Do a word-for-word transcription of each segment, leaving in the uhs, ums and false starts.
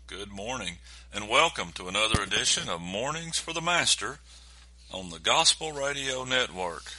Good morning, and welcome to another edition of Mornings for the Master on the Gospel Radio Network.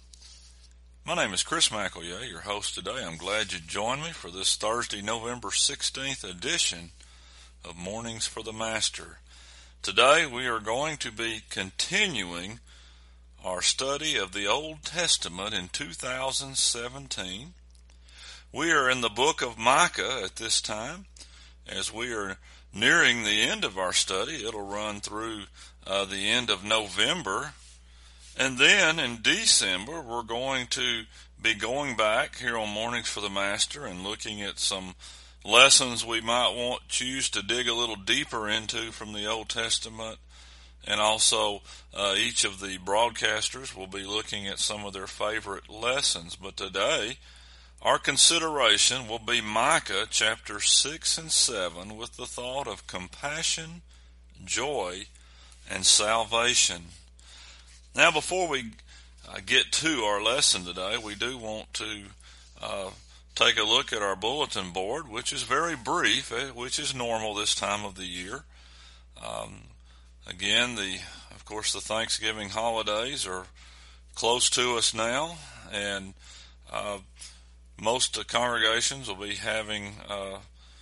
My name is Chris McElroy, your host today. I'm glad you joined me for this Thursday, November sixteenth edition of Mornings for the Master. Today we are going to be continuing our study of the Old Testament in two thousand seventeen. We are in the book of Micah at this time. As we are nearing the end of our study, it'll run through uh, the end of November. And then in December, we're going to be going back here on Mornings for the Master and looking at some lessons we might want choose to dig a little deeper into from the Old Testament. And also, uh, each of the broadcasters will be looking at some of their favorite lessons. But today, our consideration will be Micah chapter six and seven with the thought of compassion, joy, and salvation. Now, before we uh, get to our lesson today, we do want to uh, take a look at our bulletin board, which is very brief, which is normal this time of the year. Um, again, the of course, the Thanksgiving holidays are close to us now, and uh, most uh, congregations will be having uh,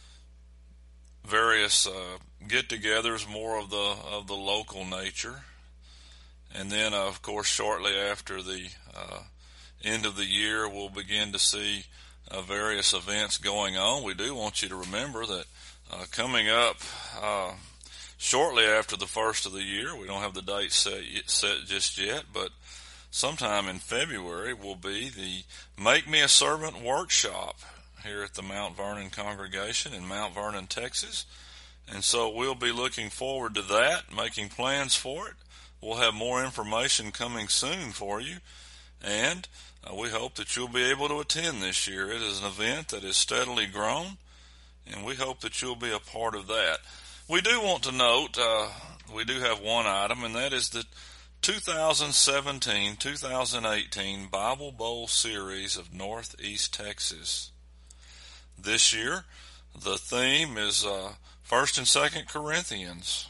various uh, get-togethers, more of the of the local nature. And then, uh, of course, shortly after the uh, end of the year, we'll begin to see uh, various events going on. We do want you to remember that uh, coming up uh, shortly after the first of the year, we don't have the date set, set just yet, but sometime in February will be the Make Me a Servant workshop here at the Mount Vernon congregation in Mount Vernon, Texas. And so we'll be looking forward to that, making plans for it. We'll have more information coming soon for you, and uh, we hope that you'll be able to attend this year. It is an event that has steadily grown, and we hope that you'll be a part of that. We do want to note, uh, we do have one item, and that is the two thousand seventeen two thousand eighteen Bible Bowl Series of Northeast Texas. This year, the theme is uh, First and Second Corinthians.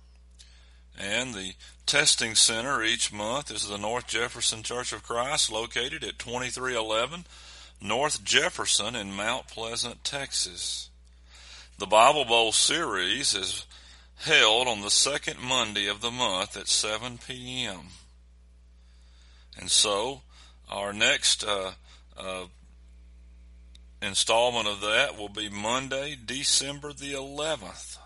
And the testing center each month is the North Jefferson Church of Christ, located at twenty-three eleven North Jefferson in Mount Pleasant, Texas. The Bible Bowl series is held on the second Monday of the month at seven p.m. And so our next uh, uh, installment of that will be Monday, December the eleventh.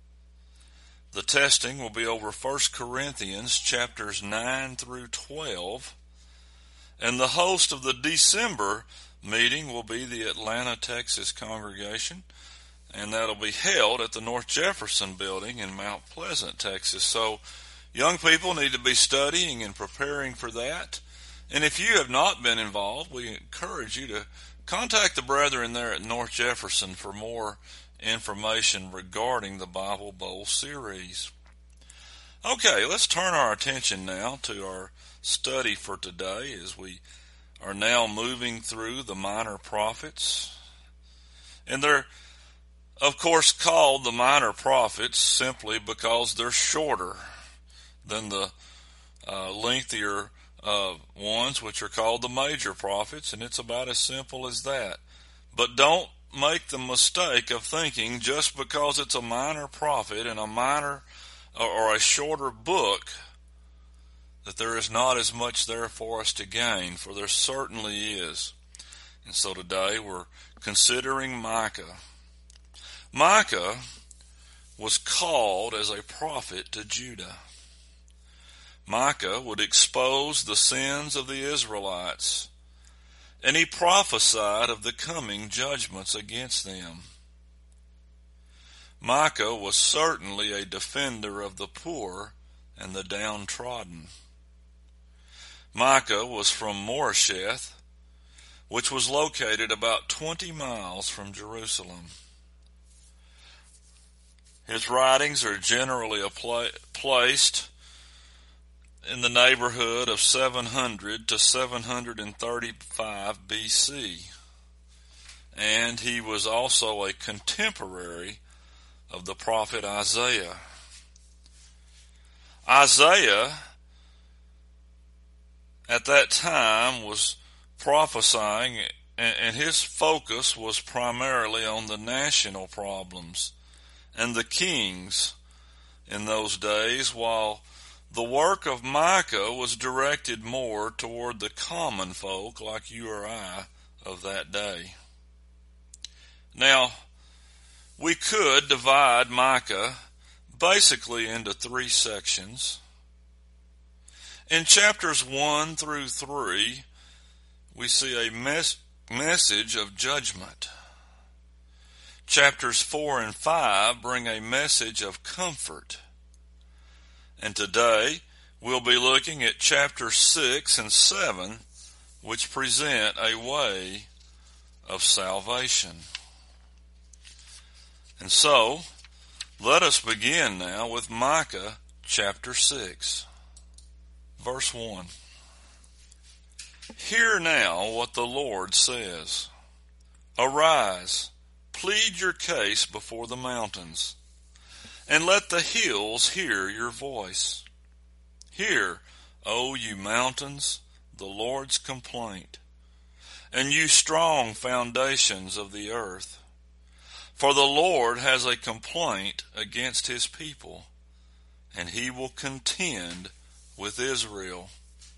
The testing will be over First Corinthians chapters nine through twelve, and the host of the December meeting will be the Atlanta, Texas congregation, and that'll be held at the North Jefferson building in Mount Pleasant, Texas. So young people need to be studying and preparing for that. And if you have not been involved, we encourage you to contact the brethren there at North Jefferson for more information regarding the Bible Bowl series. Okay, let's turn our attention now to our study for today as we are now moving through the minor prophets. And they're, of course, called the minor prophets simply because they're shorter than the uh, lengthier uh, ones, which are called the major prophets, and it's about as simple as that. But don't make the mistake of thinking just because it's a minor prophet and a minor or a shorter book that there is not as much there for us to gain, for there certainly is. And so today we're considering Micah. Micah was called as a prophet to Judah. Micah would expose the sins of the Israelites, and he prophesied of the coming judgments against them. Micah was certainly a defender of the poor and the downtrodden. Micah was from Moresheth, which was located about twenty miles from Jerusalem. His writings are generally placed in the neighborhood of seven hundred to seven hundred thirty-five B C, and he was also a contemporary of the prophet Isaiah. Isaiah, at that time, was prophesying, and his focus was primarily on the national problems and the kings in those days, while the work of Micah was directed more toward the common folk like you or I of that day. Now, we could divide Micah basically into three sections. In chapters one through three, we see a mes- message of judgment. Chapters four and five bring a message of comfort. And today, we'll be looking at chapters six and seven, which present a way of salvation. And so, let us begin now with Micah chapter six, verse one. Hear now what the Lord says. Arise, plead your case before the mountains, and let the hills hear your voice. Hear, O you mountains, the Lord's complaint, and you strong foundations of the earth. For the Lord has a complaint against his people, and he will contend with Israel.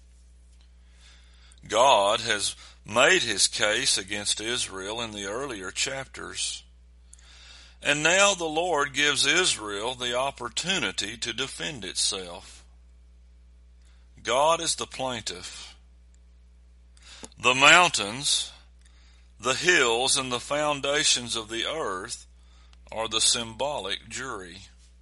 God has made his case against Israel in the earlier chapters, and now the Lord gives Israel the opportunity to defend itself. God is the plaintiff. The mountains, the hills, and the foundations of the earth are the symbolic jury.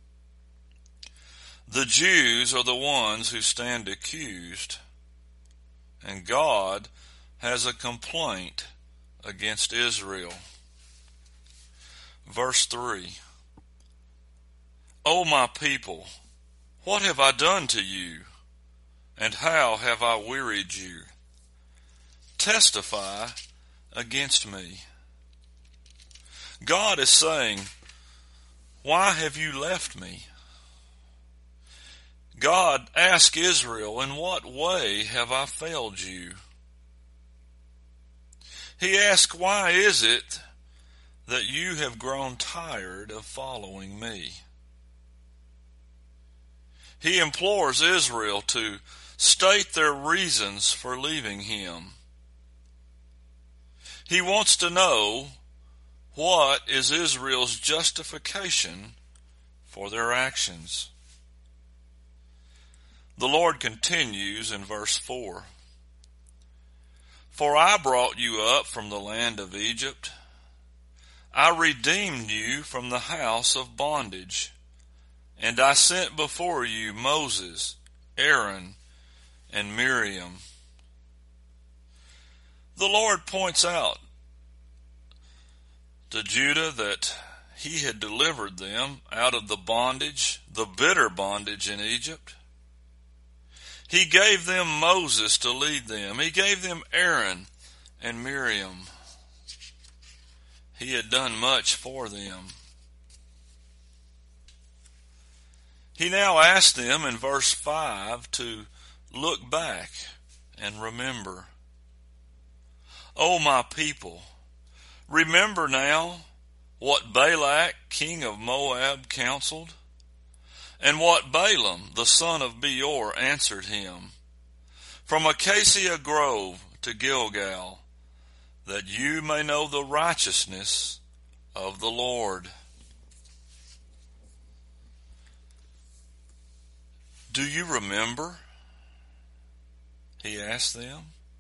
The Jews are the ones who stand accused, and God has a complaint against Israel. Verse three. O my people, what have I done to you, and how have I wearied you? Testify against me. God is saying, why have you left me? God asked Israel, in what way have I failed you? He asked, why is it that you have grown tired of following me? He implores Israel to state their reasons for leaving him. He wants to know what is Israel's justification for their actions. The Lord continues in verse four. For I brought you up from the land of Egypt. I redeemed you from the house of bondage. And I sent before you Moses, Aaron, and Miriam. The Lord points out to Judah that he had delivered them out of the bondage, the bitter bondage in Egypt. He gave them Moses to lead them. He gave them Aaron and Miriam. He had done much for them. He now asked them in verse five to look back and remember. O my people, remember now what Balak, king of Moab, counseled, and what Balaam, the son of Beor, answered him, from Acacia Grove to Gilgal, that you may know the righteousness of the Lord. Do you remember? He asked them.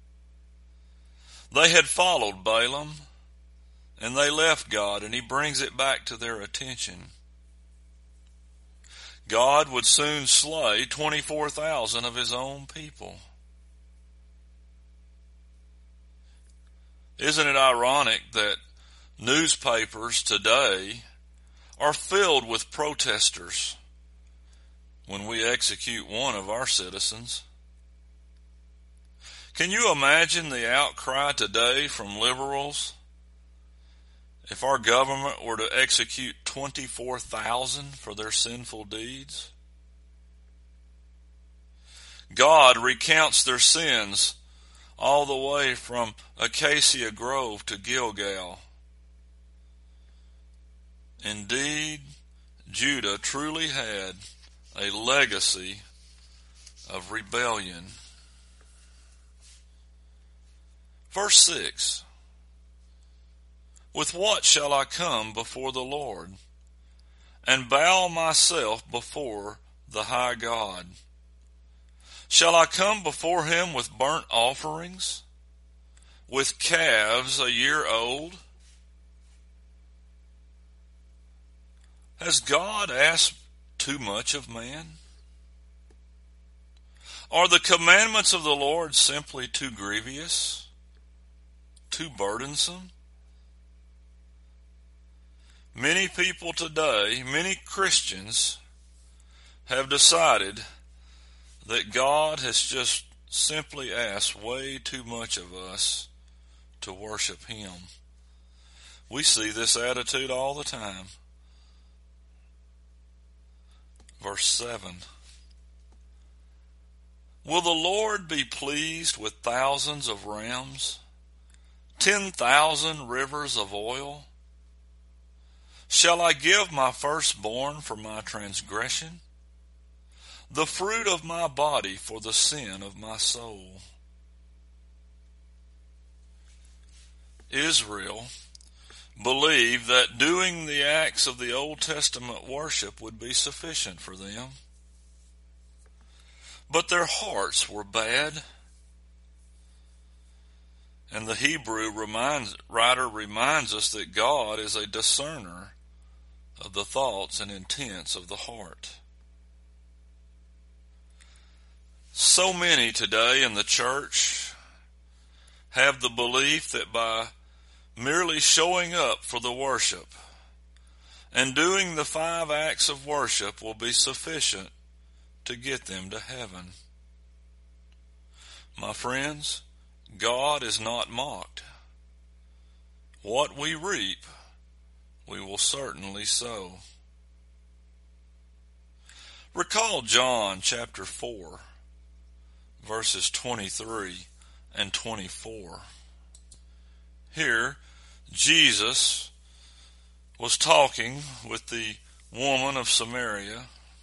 They had followed Balaam, and they left God, and he brings it back to their attention. God would soon slay twenty-four thousand of his own people. Isn't it ironic that newspapers today are filled with protesters when we execute one of our citizens? Can you imagine the outcry today from liberals if our government were to execute twenty-four thousand for their sinful deeds? God recounts their sins all the way from Acacia Grove to Gilgal. Indeed, Judah truly had a legacy of rebellion. Verse six. With what shall I come before the Lord, and bow myself before the high God? Shall I come before him with burnt offerings, with calves a year old? Has God asked too much of man? Are the commandments of the Lord simply too grievous, too burdensome? Many people today, many Christians, have decided that God has just simply asked way too much of us to worship him. We see this attitude all the time. Verse seven. Will the Lord be pleased with thousands of rams, ten thousand rivers of oil? Shall I give my firstborn for my transgression, the fruit of my body for the sin of my soul? Israel believed that doing the acts of the Old Testament worship would be sufficient for them. But their hearts were bad. And the Hebrew reminds, writer reminds us that God is a discerner of the thoughts and intents of the heart. So many today in the church have the belief that by merely showing up for the worship and doing the five acts of worship will be sufficient to get them to heaven. My friends, God is not mocked. What we reap, we will certainly sow. Recall John chapter four, verses twenty-three and twenty-four. Here, Jesus was talking with the woman of Samaria,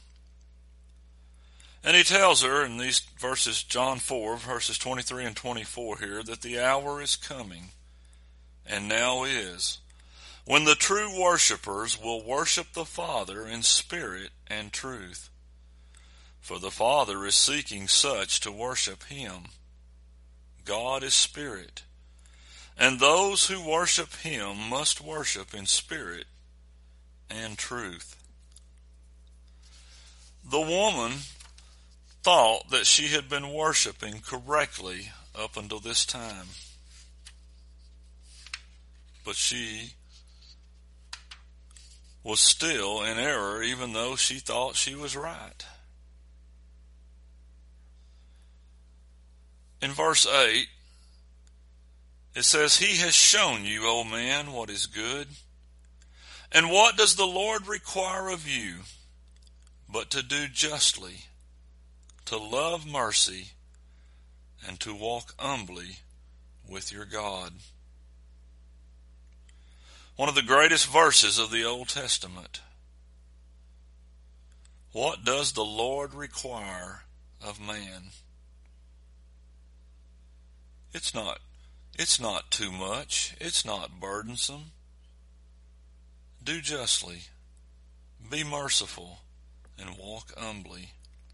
and he tells her in these verses, John four, verses twenty-three and twenty-four here, that the hour is coming, and now is, when the true worshipers will worship the Father in spirit and truth. For the Father is seeking such to worship him. God is spirit, and those who worship him must worship in spirit and truth. The woman thought that she had been worshiping correctly up until this time. But she was still in error even though she thought she was right. In verse eight, it says, He has shown you, O man, what is good. And what does the Lord require of you but to do justly, to love mercy, and to walk humbly with your God? One of the greatest verses of the Old Testament. What does the Lord require of man? It's not, it's not too much. It's not burdensome. Do justly, be merciful, and walk humbly.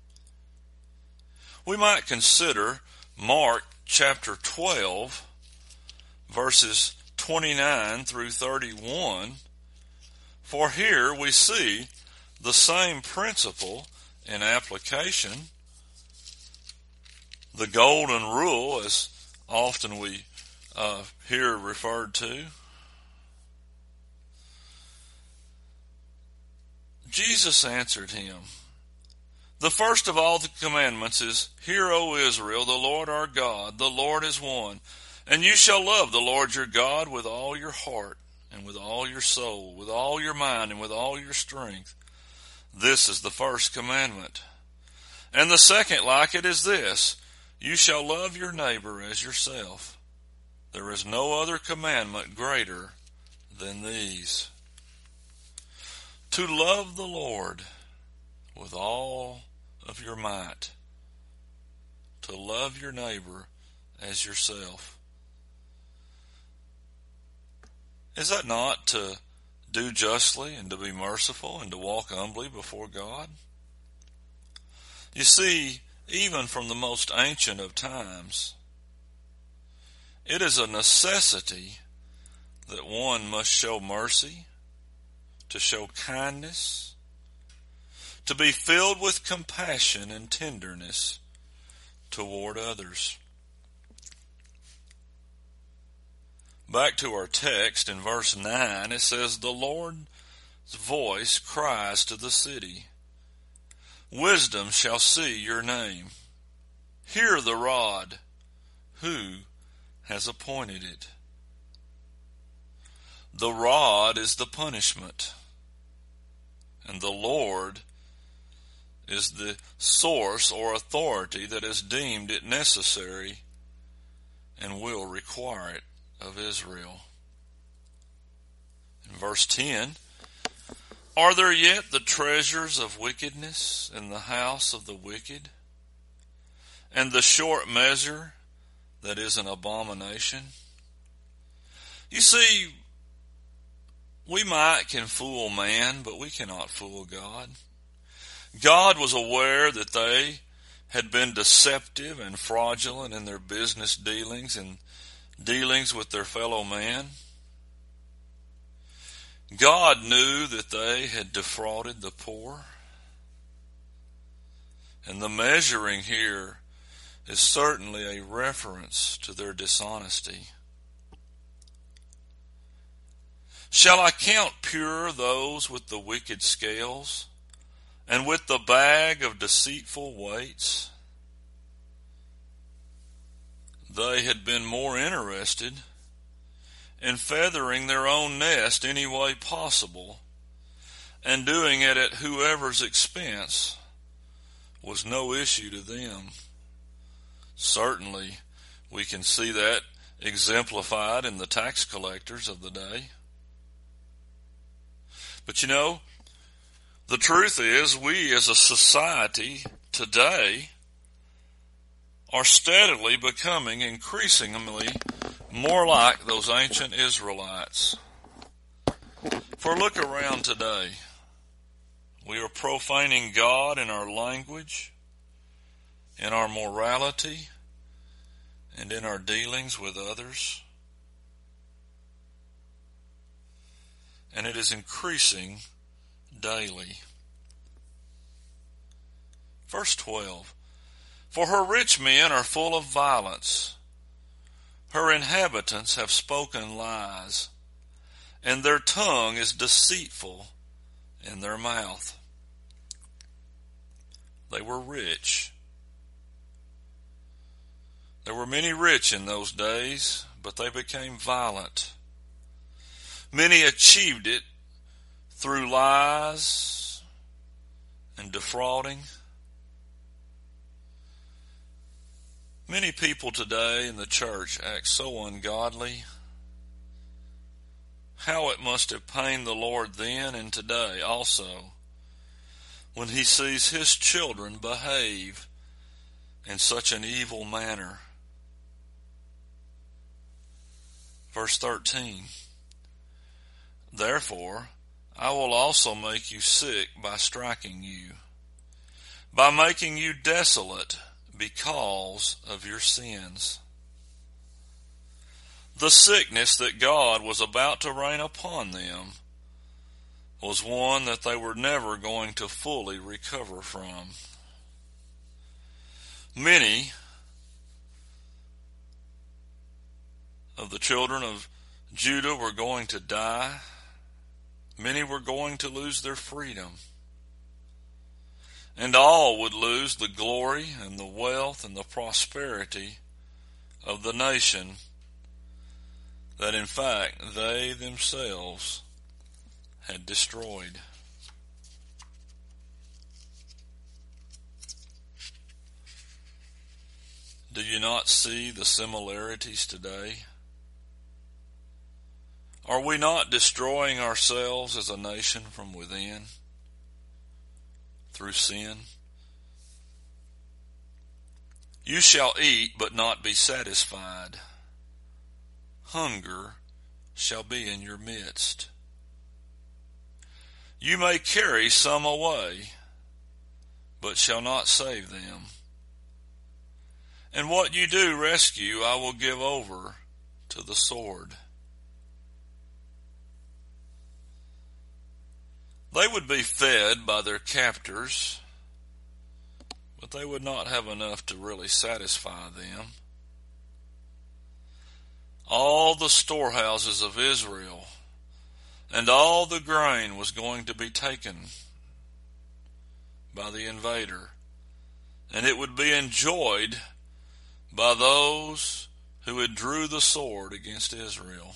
We might consider Mark chapter twelve, verses twenty-nine through thirty-one, for here we see the same principle in application. The golden rule, as often we uh, hear referred to. Jesus answered him, the first of all the commandments is, Hear, O Israel, the Lord our God, the Lord is one. And you shall love the Lord your God with all your heart, and with all your soul, with all your mind, and with all your strength. This is the first commandment. And the second like it is this, you shall love your neighbor as yourself. There is no other commandment greater than these. To love the Lord with all of your might. To love your neighbor as yourself. Is that not to do justly and to be merciful and to walk humbly before God? You see, even from the most ancient of times, it is a necessity that one must show mercy, to show kindness, to be filled with compassion and tenderness toward others. Back to our text in verse nine, it says, the Lord's voice cries to the city, wisdom shall see your name. Hear the rod. Who has appointed it? The rod is the punishment, and the Lord is the source or authority that has deemed it necessary and will require it of Israel. In verse ten, are there yet the treasures of wickedness in the house of the wicked, and the short measure that is an abomination? You see, we might can fool man, but we cannot fool God. God was aware that they had been deceptive and fraudulent in their business dealings and dealings with their fellow man. God knew that they had defrauded the poor. And the measuring here is certainly a reference to their dishonesty. Shall I count pure those with the wicked scales, and with the bag of deceitful weights? They had been more interested in feathering their own nest any way possible, and doing it at whoever's expense was no issue to them. Certainly, we can see that exemplified in the tax collectors of the day. But you know, the truth is, we as a society today are steadily becoming increasingly more like those ancient Israelites. For look around today. We are profaning God in our language, in our morality, and in our dealings with others. And it is increasing daily. Verse twelve, for her rich men are full of violence. Her inhabitants have spoken lies, and their tongue is deceitful in their mouth. They were rich. There were many rich in those days, but they became violent. Many achieved it through lies and defrauding. Many people today in the church act so ungodly. How it must have pained the Lord then and today also, when he sees his children behave in such an evil manner. Verse thirteen, therefore I will also make you sick by striking you, by making you desolate because of your sins. The sickness that God was about to rain upon them was one that they were never going to fully recover from. Many of the children of Judah were going to die. Many were going to lose their freedom. And all would lose the glory and the wealth and the prosperity of the nation that in fact they themselves had destroyed. Do you not see the similarities today? Are we not destroying ourselves as a nation from within through sin? You shall eat but not be satisfied. Hunger shall be in your midst. You may carry some away, but shall not save them. And what you do rescue, I will give over to the sword. They would be fed by their captors, but they would not have enough to really satisfy them. All the storehouses of Israel and all the grain was going to be taken by the invader, and it would be enjoyed by those who had drew the sword against Israel.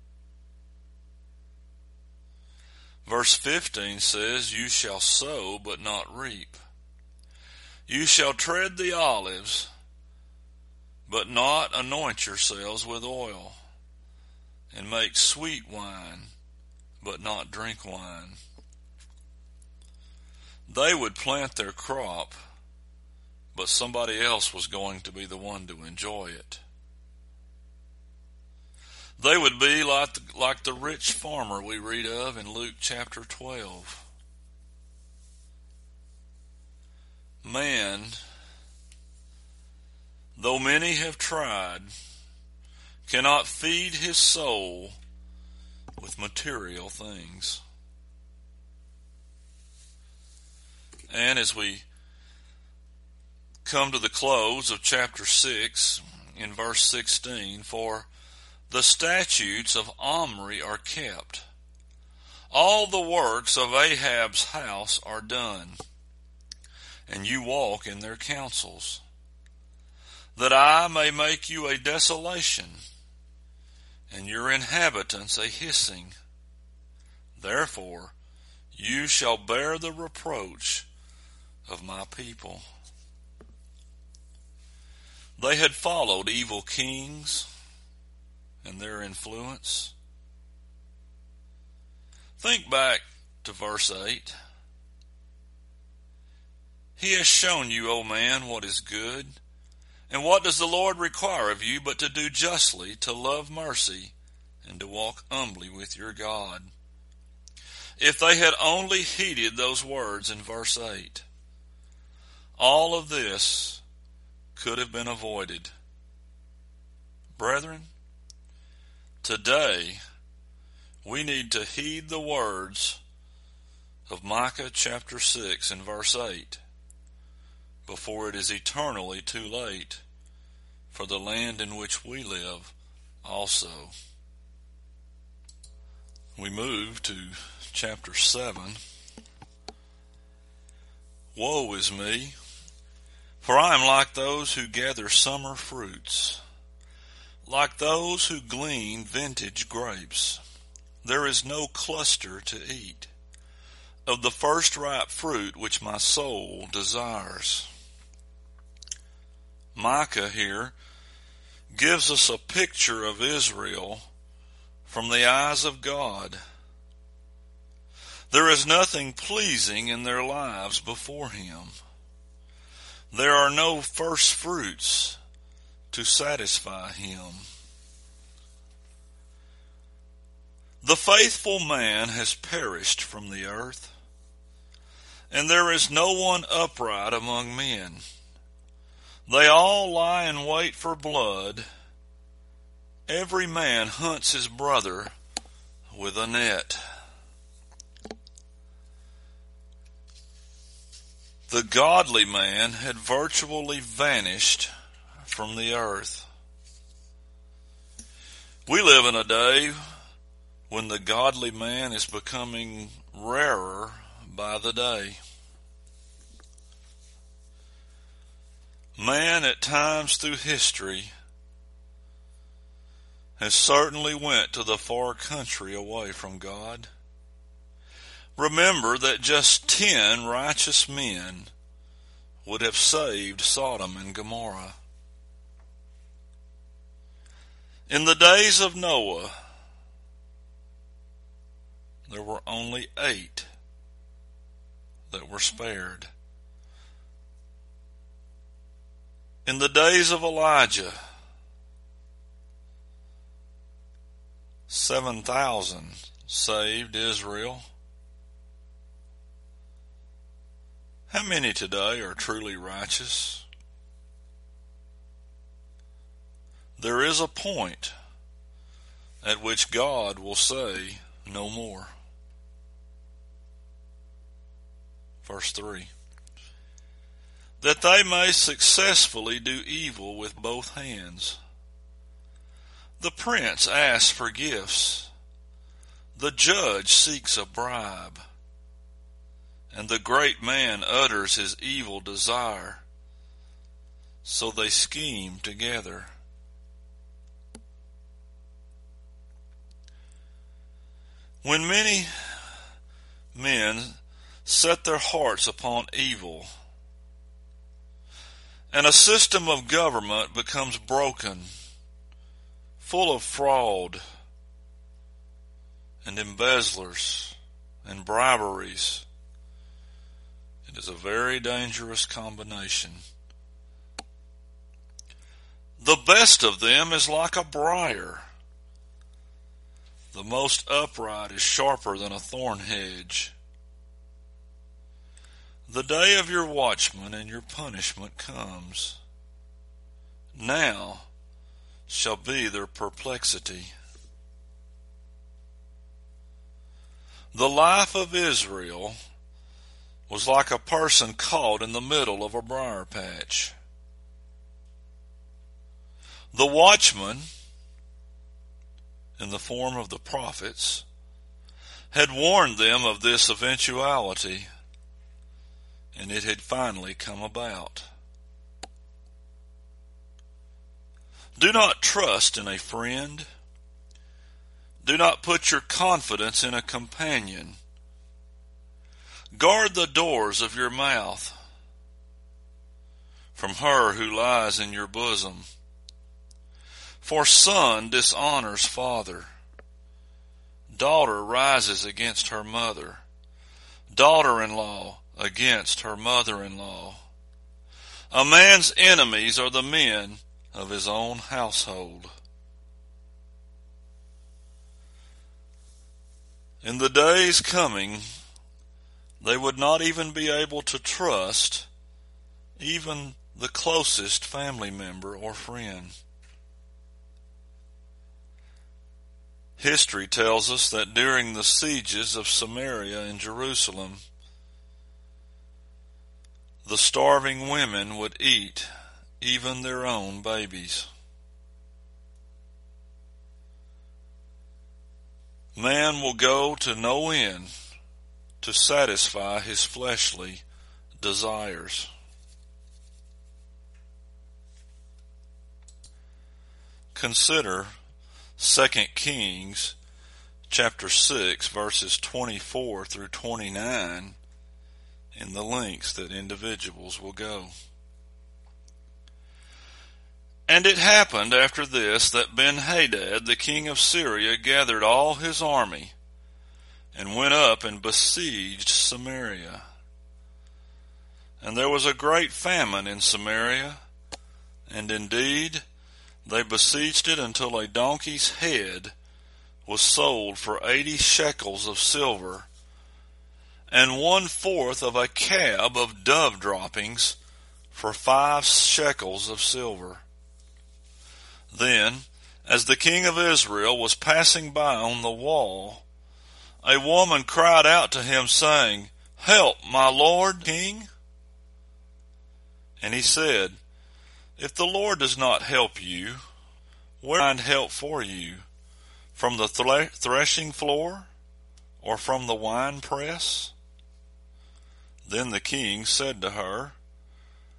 Verse fifteen says, you shall sow but not reap. You shall tread the olives, but not anoint yourselves with oil, and make sweet wine, but not drink wine. They would plant their crop, but somebody else was going to be the one to enjoy it. They would be like the, like the rich farmer we read of in Luke chapter twelve. Man, though many have tried, cannot feed his soul with material things. And as we come to the close of chapter six, in verse sixteen, for the statutes of Omri are kept. All the works of Ahab's house are done, and you walk in their counsels, that I may make you a desolation, and your inhabitants a hissing. Therefore you shall bear the reproach of my people. They had followed evil kings and their influence. Think back to verse eight. He has shown you, O man, what is good. And what does the Lord require of you but to do justly, to love mercy, and to walk humbly with your God? If they had only heeded those words in verse eight, all of this could have been avoided. Brethren, today we need to heed the words of Micah chapter six and verse eight before it is eternally too late for the land in which we live also. We move to chapter seven. Woe is me, for I am like those who gather summer fruits, like those who glean vintage grapes. There is no cluster to eat of the first ripe fruit which my soul desires. Micah here gives us a picture of Israel from the eyes of God. There is nothing pleasing in their lives before him. There are no first fruits to satisfy him. The faithful man has perished from the earth, and there is no one upright among men. They all lie in wait for blood. Every man hunts his brother with a net. The godly man had virtually vanished from the earth. We live in a day when the godly man is becoming rarer by the day. Man at times through history has certainly went to the far country away from God. Remember that just ten righteous men would have saved Sodom and Gomorrah. In the days of Noah, there were only eight that were spared. In the days of Elijah, seven thousand saved Israel. How many today are truly righteous? There is a point at which God will say no more. Verse three. That they may successfully do evil with both hands. The prince asks for gifts. The judge seeks a bribe. And the great man utters his evil desire. So they scheme together. When many men set their hearts upon evil, and a system of government becomes broken, full of fraud and embezzlers and briberies, it is a very dangerous combination. The best of them is like a briar. The most upright is sharper than a thorn hedge. The day of your watchman and your punishment comes. Now shall be their perplexity. The life of Israel was like a person caught in the middle of a briar patch. The watchman, in the form of the prophets, had warned them of this eventuality, and it had finally come about. Do not trust in a friend. Do not put your confidence in a companion. Guard the doors of your mouth from her who lies in your bosom. For son dishonors father. Daughter rises against her mother. Daughter-in-law against her mother-in-law. A man's enemies are the men of his own household. In the days coming, they would not even be able to trust even the closest family member or friend. History tells us that during the sieges of Samaria and Jerusalem, the starving women would eat even their own babies. Man will go to no end to satisfy his fleshly desires. Consider Second Kings chapter six verses twenty-four through twenty-nine in the lengths that individuals will go. And it happened after this that Ben-Hadad, the king of Syria, gathered all his army and went up and besieged Samaria. And there was a great famine in Samaria, and indeed they besieged it until a donkey's head was sold for eighty shekels of silver, and one fourth of a cab of dove droppings for five shekels of silver. Then, as the king of Israel was passing by on the wall, a woman cried out to him, saying, "Help, my lord king." And he said, "If the Lord does not help you, where can I find help for you? From the thre- threshing floor, or from the winepress?" Then the king said to her,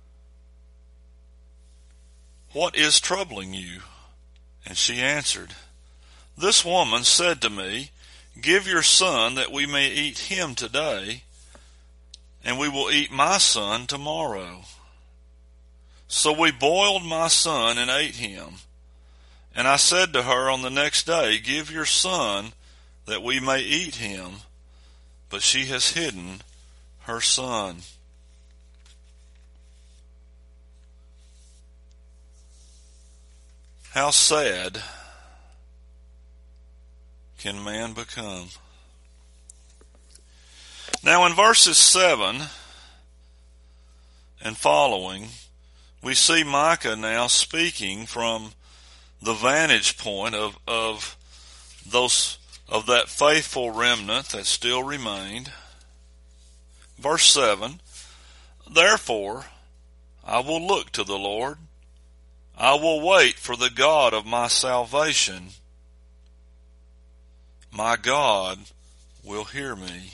"What is troubling you?" And she answered, This woman said to me, give your son that we may eat him today, and we will eat my son tomorrow. So we boiled my son and ate him. And I said to her on the next day, give your son that we may eat him. But she has hidden her son. How sad can man become? Now in verses seven and following, we see Micah now speaking from the vantage point of, of those of that faithful remnant that still remained. Verse seven, therefore I will look to the Lord. I will wait for the God of my salvation. My God will hear me.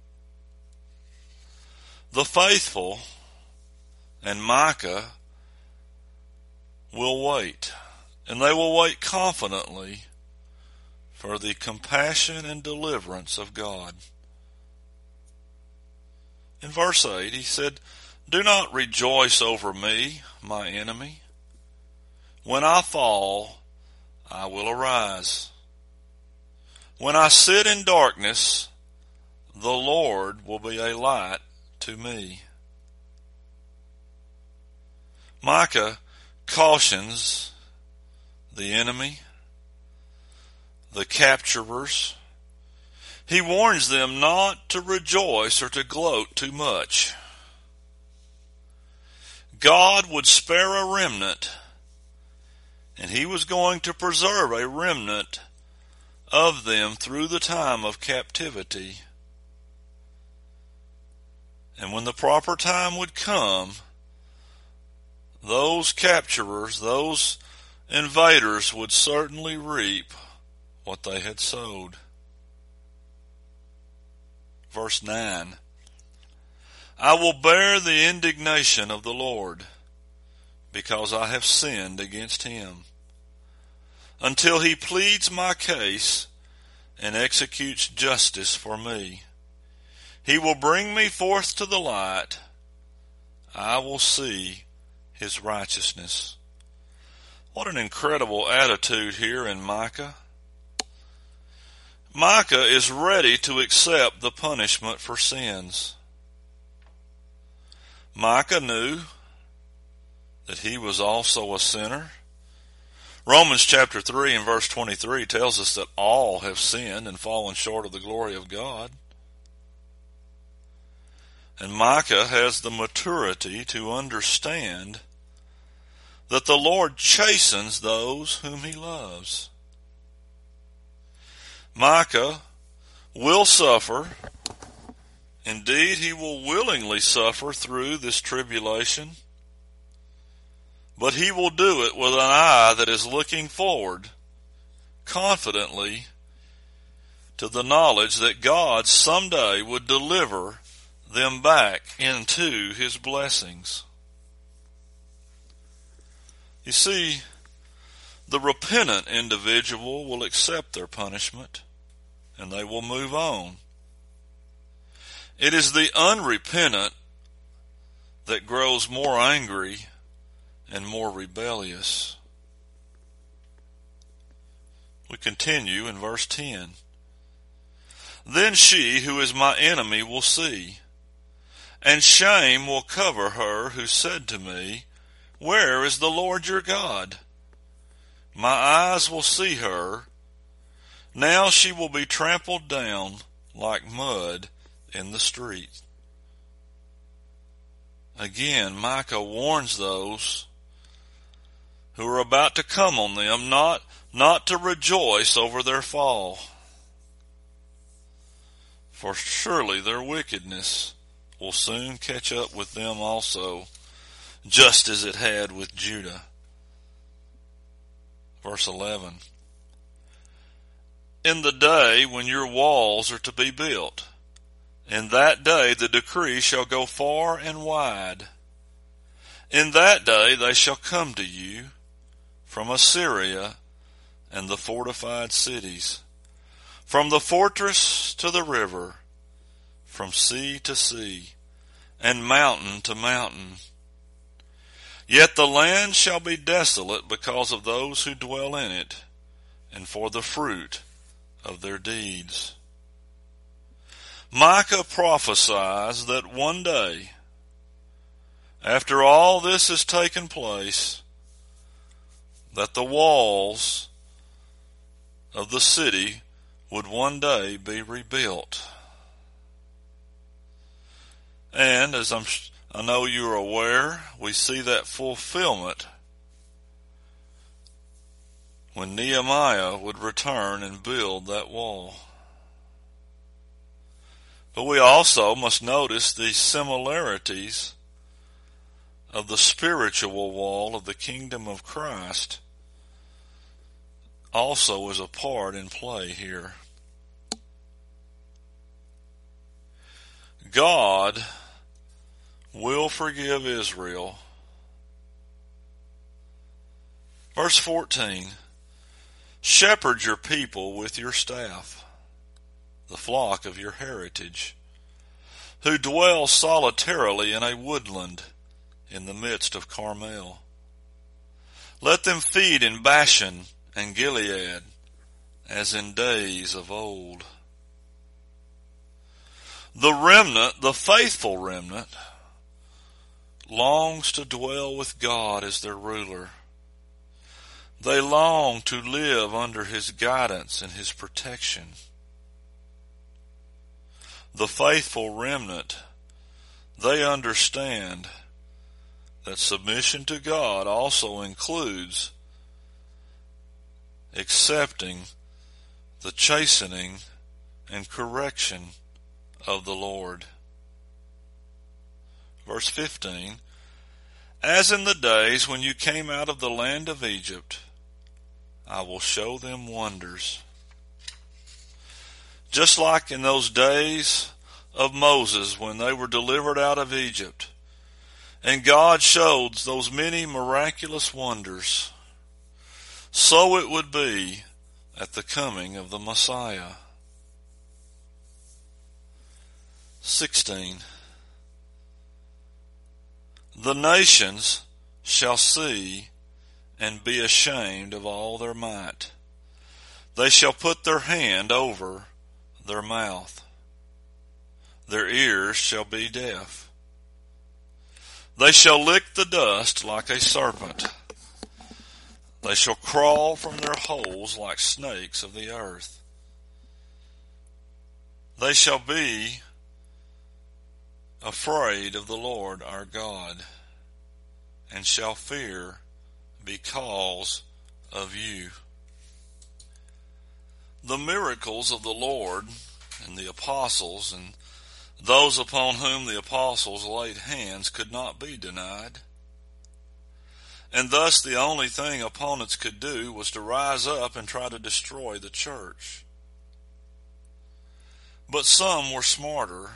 The faithful and Micah will wait, and they will wait confidently for the compassion and deliverance of God. In verse eight, he said, do not rejoice over me, my enemy. When I fall, I will arise. When I sit in darkness, the Lord will be a light to me. Micah cautions the enemy, the capturers. He warns them not to rejoice or to gloat too much. God would spare a remnant, and he was going to preserve a remnant of them through the time of captivity. And when the proper time would come, those capturers, those invaders would certainly reap what they had sowed. Verse nine, I will bear the indignation of the Lord, because I have sinned against him, until he pleads my case and executes justice for me. He will bring me forth to the light. I will see his righteousness. What an incredible attitude here in Micah. Micah is ready to accept the punishment for sins. Micah knew that he was also a sinner. Romans chapter three and verse twenty-three tells us that all have sinned and fallen short of the glory of God. And Micah has the maturity to understand that the Lord chastens those whom he loves. Micah will suffer. Indeed, he will willingly suffer through this tribulation. But he will do it with an eye that is looking forward confidently to the knowledge that God someday would deliver them back into his blessings. You see, the repentant individual will accept their punishment and they will move on. It is the unrepentant that grows more angry and more rebellious. We continue in verse ten. Then she who is my enemy will see, and shame will cover her who said to me, where is the Lord your God? My eyes will see her. Now she will be trampled down like mud in the street. Again, Micah warns those who are about to come on them not, not to rejoice over their fall. For surely their wickedness will soon catch up with them also, just as it had with Judah. Verse eleven. In the day when your walls are to be built, in that day the decree shall go far and wide. In that day they shall come to you from Assyria and the fortified cities, from the fortress to the river, from sea to sea, and mountain to mountain. Yet the land shall be desolate because of those who dwell in it, and for the fruit of their deeds. Micah prophesies that one day, after all this has taken place, that the walls of the city would one day be rebuilt. And as I'm, I know you're aware, we see that fulfillment when Nehemiah would return and build that wall. But we also must notice the similarities of the spiritual wall of the kingdom of Christ also is a part in play here. God will forgive Israel. Verse fourteen, shepherd your people with your staff, the flock of your heritage, who dwell solitarily in a woodland in the midst of Carmel. Let them feed in Bashan and Gilead as in days of old. The remnant, the faithful remnant, longs to dwell with God as their ruler. They long to live under His guidance and His protection. The faithful remnant, they understand that submission to God also includes accepting the chastening and correction of the Lord. Verse fifteen, as in the days when you came out of the land of Egypt, I will show them wonders. Just like in those days of Moses when they were delivered out of Egypt, and God showed those many miraculous wonders, so it would be at the coming of the Messiah. sixteen. The nations shall see and be ashamed of all their might. They shall put their hand over their mouth. Their ears shall be deaf. They shall lick the dust like a serpent. They shall crawl from their holes like snakes of the earth. They shall be afraid of the Lord our God, and shall fear because of you. The miracles of the Lord and the apostles and those upon whom the apostles laid hands could not be denied. And thus the only thing opponents could do was to rise up and try to destroy the church. But some were smarter,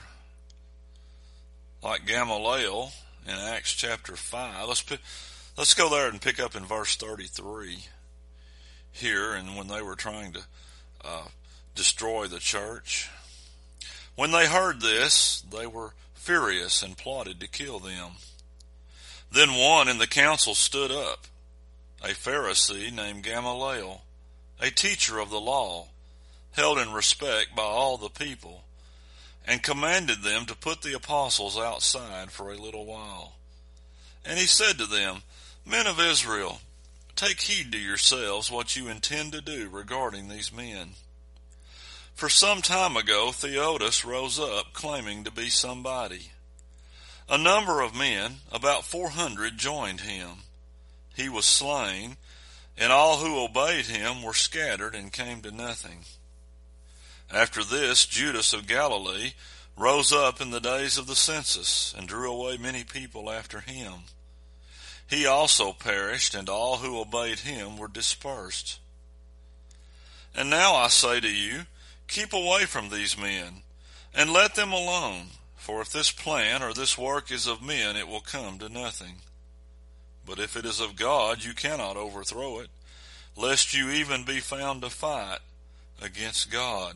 like Gamaliel in Acts chapter five. Let's pick, let's go there and pick up in verse thirty-three here, and when they were trying to uh, destroy the church. When they heard this, they were furious and plotted to kill them. Then one in the council stood up, a Pharisee named Gamaliel, a teacher of the law, held in respect by all the people, and commanded them to put the apostles outside for a little while. And he said to them, Men of Israel, take heed to yourselves what you intend to do regarding these men. For some time ago, Theudas rose up, claiming to be somebody. A number of men, about four hundred, joined him. He was slain, and all who obeyed him were scattered and came to nothing. After this, Judas of Galilee rose up in the days of the census, and drew away many people after him. He also perished, and all who obeyed him were dispersed. And now I say to you, keep away from these men, and let them alone, for if this plan or this work is of men, it will come to nothing. But if it is of God, you cannot overthrow it, lest you even be found to fight against God.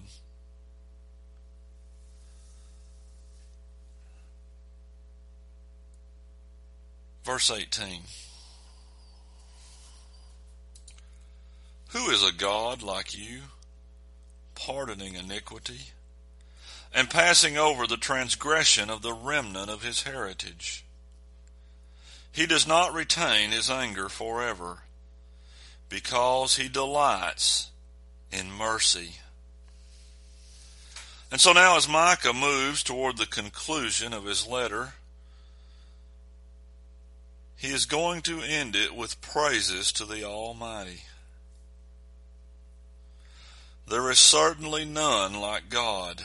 Verse eighteen. Who is a God like you, pardoning iniquity, and passing over the transgression of the remnant of his heritage? He does not retain his anger forever, because he delights in mercy. And so now as Micah moves toward the conclusion of his letter, he is going to end it with praises to the Almighty. There is certainly none like God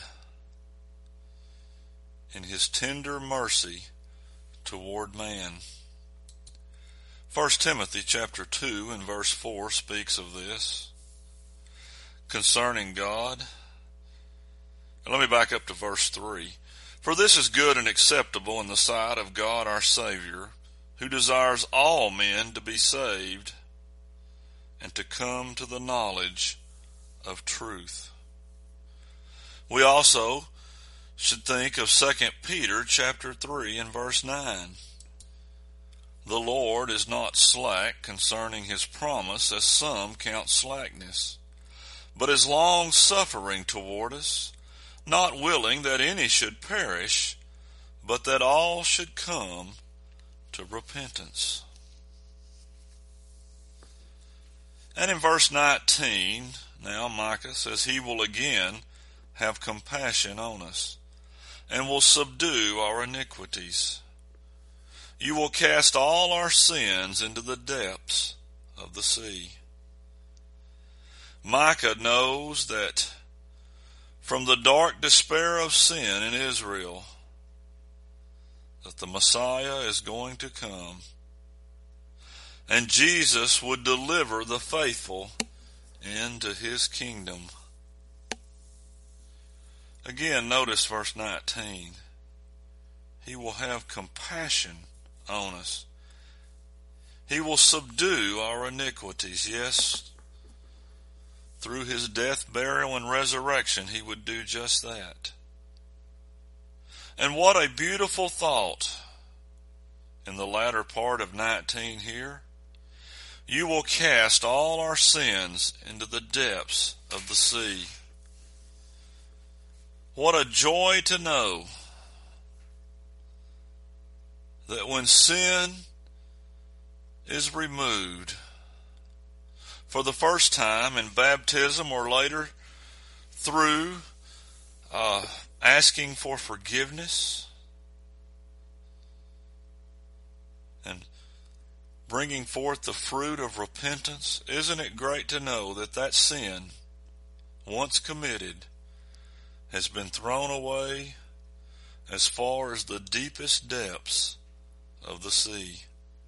in his tender mercy toward man. First Timothy chapter two and verse four speaks of this concerning God. And let me back up to verse three. For this is good and acceptable in the sight of God our Savior, who desires all men to be saved and to come to the knowledge of truth. We also should think of Second Peter chapter three and verse nine. The Lord is not slack concerning his promise, as some count slackness, but is long-suffering toward us, not willing that any should perish, but that all should come to repentance. And in verse nineteen, now Micah says he will again have compassion on us and will subdue our iniquities. You will cast all our sins into the depths of the sea. Micah knows that from the dark despair of sin in Israel, that the Messiah is going to come, and Jesus would deliver the faithful into his kingdom. Again, notice verse nineteen. He will have compassion on us. He will subdue our iniquities. Yes, through his death, burial, and resurrection, he would do just that. And what a beautiful thought in the latter part of nineteen here. You will cast all our sins into the depths of the sea. What a joy to know that when sin is removed for the first time in baptism or later through uh, asking for forgiveness and bringing forth the fruit of repentance, isn't it great to know that that sin, once committed, has been thrown away as far as the deepest depths of the sea?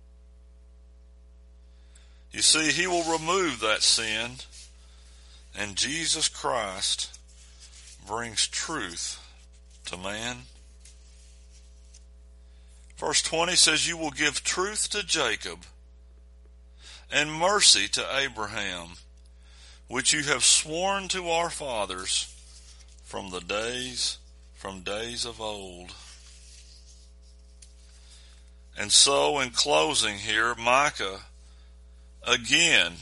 You see, he will remove that sin, and Jesus Christ brings truth to man. Verse twenty says, you will give truth to Jacob and mercy to Abraham, which you have sworn to our fathers from the days, from days of old. And so in closing here, Micah again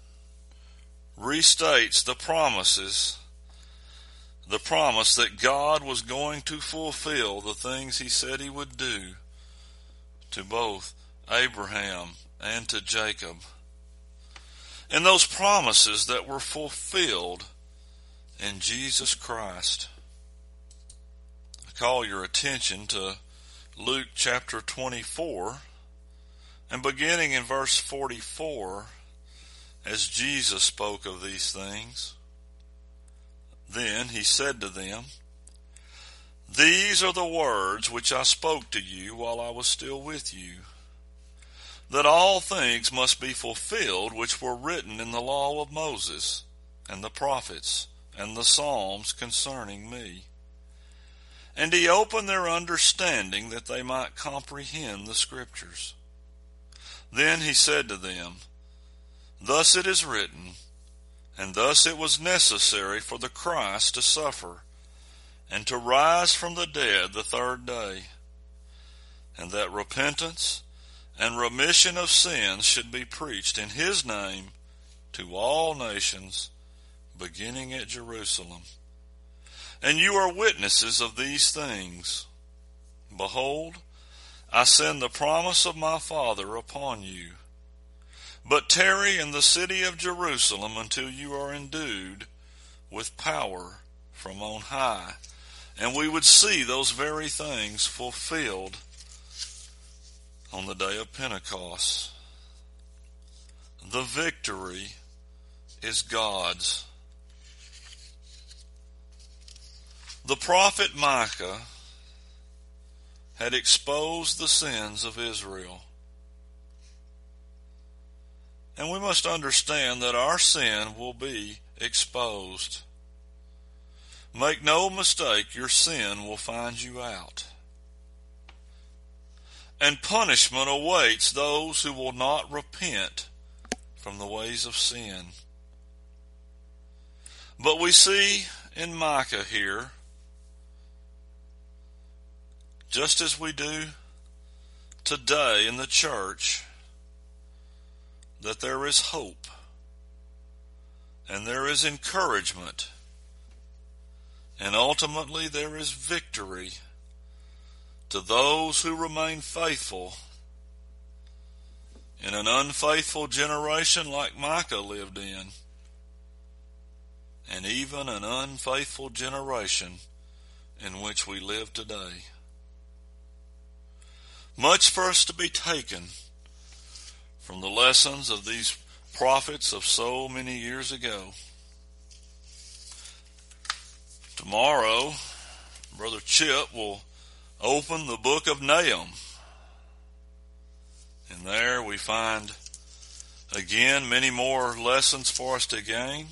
restates the promises, the promise that God was going to fulfill the things he said he would do to both Abraham and to Jacob. And those promises that were fulfilled in Jesus Christ. I call your attention to Luke chapter twenty-four, and beginning in verse forty-four, as Jesus spoke of these things, then he said to them, these are the words which I spoke to you while I was still with you, that all things must be fulfilled which were written in the law of Moses and the prophets and the Psalms concerning me. And he opened their understanding that they might comprehend the Scriptures. Then he said to them, Thus it is written, and thus it was necessary for the Christ to suffer, and to rise from the dead the third day, and that repentance and remission of sins should be preached in his name to all nations, beginning at Jerusalem. And you are witnesses of these things. Behold, I send the promise of my Father upon you. But tarry in the city of Jerusalem until you are endued with power from on high. And we would see those very things fulfilled on the day of Pentecost. The victory is God's. The prophet Micah had exposed the sins of Israel. And we must understand that our sin will be exposed. Make no mistake, your sin will find you out. And punishment awaits those who will not repent from the ways of sin. But we see in Micah here, just as we do today in the church, that there is hope and there is encouragement, and ultimately there is victory to those who remain faithful in an unfaithful generation like Micah lived in, and even an unfaithful generation in which we live today. Much for us to be taken from the lessons of these prophets of so many years ago. Tomorrow, Brother Chip will open the book of Nahum. And there we find, again, many more lessons for us to gain.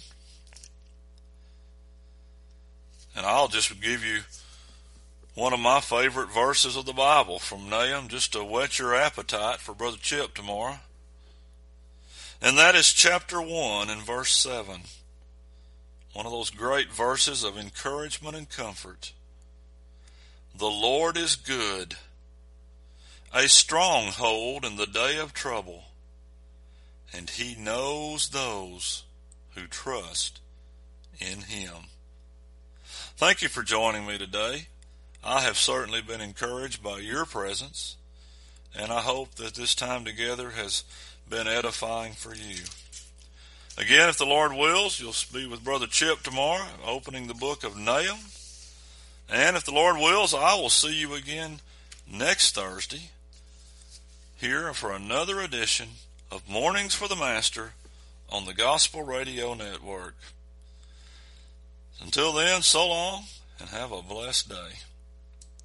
And I'll just give you one of my favorite verses of the Bible from Nahum, just to whet your appetite for Brother Chip tomorrow. And that is chapter one and verse seven. One of those great verses of encouragement and comfort. The Lord is good, a stronghold in the day of trouble, and he knows those who trust in him. Thank you for joining me today. I have certainly been encouraged by your presence, and I hope that this time together has been edifying for you. Again, if the Lord wills, you'll be with Brother Chip tomorrow, opening the book of Nahum. And if the Lord wills, I will see you again next Thursday here for another edition of Mornings for the Master on the Gospel Radio Network. Until then, so long and have a blessed day.